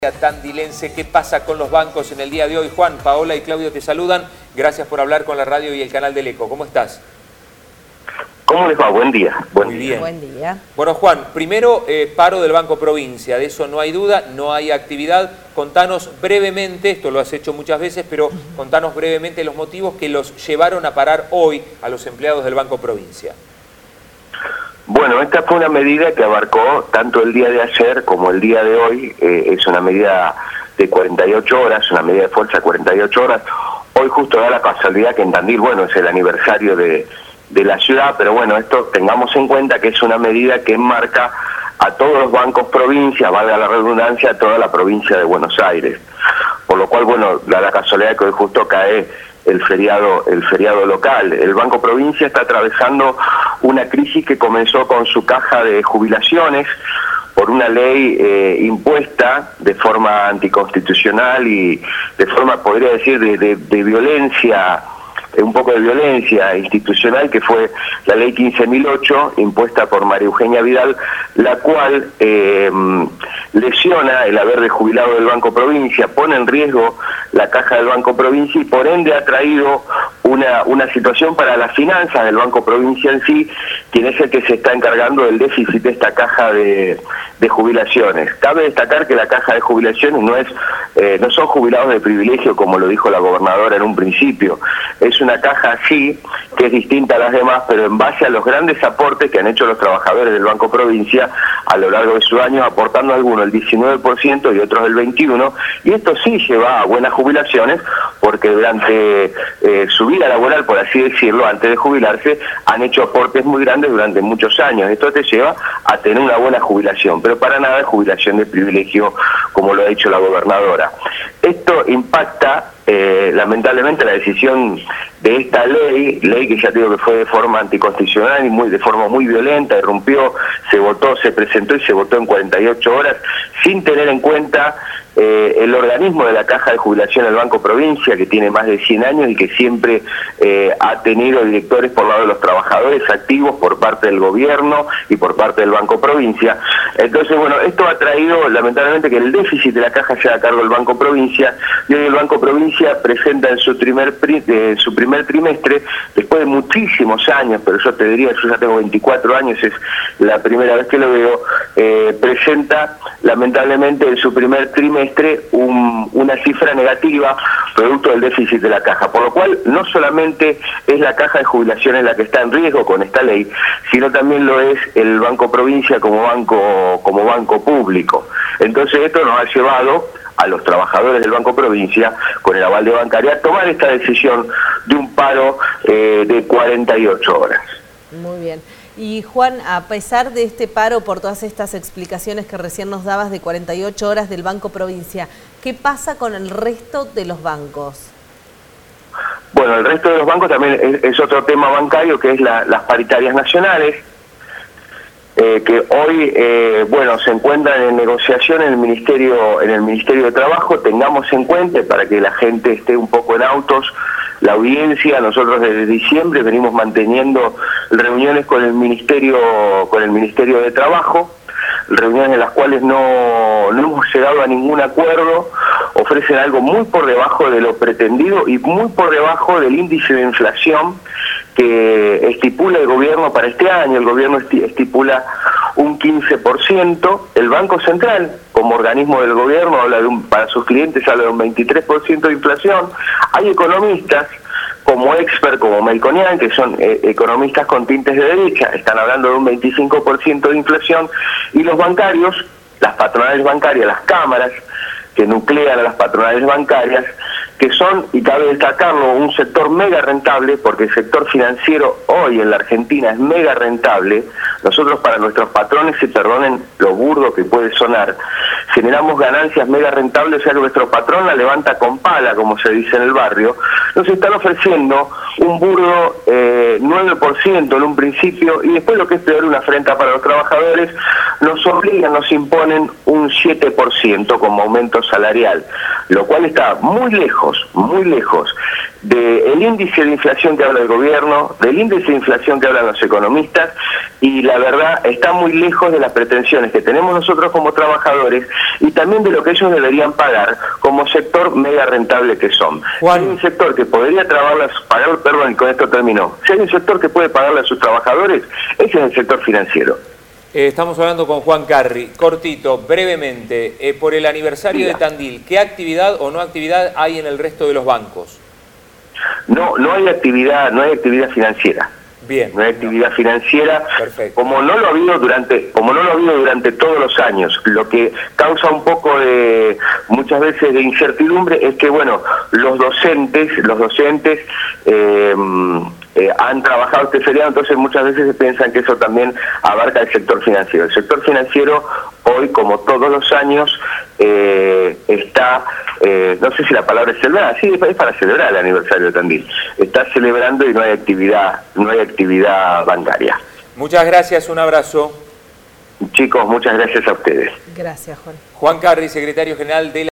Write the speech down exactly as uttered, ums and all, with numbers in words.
Tandilense, ¿qué pasa con los bancos en el día de hoy? Juan, Paola y Claudio te saludan. Gracias por hablar con la radio y el canal del Eco. ¿Cómo estás? ¿Cómo les va? Buen día. Buen Muy día. bien. Buen día. Bueno, Juan, primero eh, paro del Banco Provincia, de eso no hay duda, no hay actividad. Contanos brevemente, esto lo has hecho muchas veces, pero contanos brevemente los motivos que los llevaron a parar hoy a los empleados del Banco Provincia. Bueno, esta fue una medida que abarcó tanto el día de ayer como el día de hoy. Eh, es una medida de cuarenta y ocho horas, una medida de fuerza de cuarenta y ocho horas. Hoy justo da la casualidad que en Tandil, bueno, es el aniversario de, de la ciudad, pero bueno, esto tengamos en cuenta que es una medida que enmarca a todos los bancos provincia, valga la redundancia, a toda la provincia de Buenos Aires. Por lo cual, bueno, da la casualidad que hoy justo cae el feriado, el feriado local. El Banco Provincia está atravesando una crisis que comenzó con su caja de jubilaciones por una ley eh, impuesta de forma anticonstitucional y de forma, podría decir, de, de, de violencia, un poco de violencia institucional, que fue la ley quince mil ocho, impuesta por María Eugenia Vidal, la cual eh, lesiona el haber de jubilado del Banco Provincia, pone en riesgo la caja del Banco Provincia y por ende ha traído una, una situación para las finanzas del Banco Provincia en sí, quien es el que se está encargando del déficit de esta caja de, de jubilaciones. Cabe destacar que la caja de jubilaciones no es eh, no son jubilados de privilegio, como lo dijo la gobernadora en un principio. Es una caja sí, que es distinta a las demás, pero en base a los grandes aportes que han hecho los trabajadores del Banco Provincia a lo largo de sus años, aportando algunos el diecinueve por ciento y otros el veintiuno por ciento, y esto sí lleva a buenas jubilaciones, porque durante eh, su vida laboral, por así decirlo, antes de jubilarse, han hecho aportes muy grandes durante muchos años. Esto te lleva a tener una buena jubilación, pero para nada es jubilación de privilegio, como lo ha dicho la gobernadora. Esto impacta Eh, lamentablemente la decisión de esta ley, ley que ya digo que fue de forma anticonstitucional y muy de forma muy violenta, irrumpió, se votó, se presentó y se votó en cuarenta y ocho horas, sin tener en cuenta eh, el organismo de la caja de jubilación del Banco Provincia, que tiene más de cien años y que siempre eh, ha tenido directores por lado de los trabajadores activos por parte del gobierno y por parte del Banco Provincia. Entonces, bueno, esto ha traído lamentablemente que el déficit de la caja sea a cargo del Banco Provincia, y hoy el Banco Provincia presenta en su primer en su primer trimestre, después de muchísimos años, pero yo te diría, yo ya tengo veinticuatro años, es la primera vez que lo veo, eh, presenta lamentablemente en su primer trimestre un, una cifra negativa producto del déficit de la caja, por lo cual no solamente es la caja de jubilaciones la que está en riesgo con esta ley, sino también lo es el Banco Provincia como banco, como banco público. Entonces esto nos ha llevado a los trabajadores del Banco Provincia, con el aval de bancaria, tomar esta decisión de un paro eh, de cuarenta y ocho horas. Muy bien. Y Juan, a pesar de este paro, por todas estas explicaciones que recién nos dabas de cuarenta y ocho horas del Banco Provincia, ¿qué pasa con el resto de los bancos? Bueno, el resto de los bancos también es, es otro tema bancario, que es la, las paritarias nacionales, Eh, que hoy eh, bueno se encuentran en negociación en el Ministerio en el Ministerio de Trabajo. Tengamos en cuenta, para que la gente esté un poco en autos, la audiencia. Nosotros desde diciembre venimos manteniendo reuniones con el Ministerio con el Ministerio de Trabajo, reuniones en las cuales no, no hemos llegado a ningún acuerdo. Ofrecen algo muy por debajo de lo pretendido y muy por debajo del índice de inflación que estipula el gobierno para este año. El gobierno estipula un quince por ciento, el Banco Central, como organismo del gobierno, habla de un, para sus clientes habla de un veintitrés por ciento de inflación. Hay economistas como Expert, como Melconian, que son eh, economistas con tintes de derecha, están hablando de un veinticinco por ciento de inflación, y los bancarios, las patronales bancarias, las cámaras que nuclean a las patronales bancarias, que son, y cabe destacarlo, un sector mega rentable, porque el sector financiero hoy en la Argentina es mega rentable. Nosotros, para nuestros patrones, se perdonen lo burdo que puede sonar, generamos ganancias mega rentables, o sea que nuestro patrón la levanta con pala, como se dice en el barrio. Nos están ofreciendo un burdo eh, nueve por ciento en un principio, y después, lo que es peor, una afrenta para los trabajadores, nos obligan, nos imponen un siete por ciento como aumento salarial. lo cual está muy lejos, muy lejos del índice de inflación que habla el gobierno, del índice de inflación que hablan los economistas, y la verdad está muy lejos de las pretensiones que tenemos nosotros como trabajadores y también de lo que ellos deberían pagar como sector mega rentable que son. Juan. Si hay un sector que podría trabajarlas, pagar, perdón, y con esto terminó, si hay un sector que puede pagarle a sus trabajadores, ese es el sector financiero. Eh, estamos hablando con Juan Carri. Cortito, brevemente, eh, por el aniversario Diga. de Tandil, ¿qué actividad o no actividad hay en el resto de los bancos? No, no hay actividad, no hay actividad financiera. Bien. No hay actividad financiera, Perfecto. como no lo ha habido durante, como no lo ha habido durante todos los años, lo que causa un poco de, muchas veces de incertidumbre es que bueno, los docentes, los docentes eh, eh, han trabajado este feriado, entonces muchas veces se piensan que eso también abarca el sector financiero. El sector financiero hoy, como todos los años, eh, está, eh, no sé si la palabra es celebrar, sí, es para celebrar el aniversario de Tandil. Está celebrando y no hay actividad, no hay actividad bancaria. Muchas gracias, un abrazo. Chicos, muchas gracias a ustedes. Gracias, Juan. Juan Carri, secretario general de la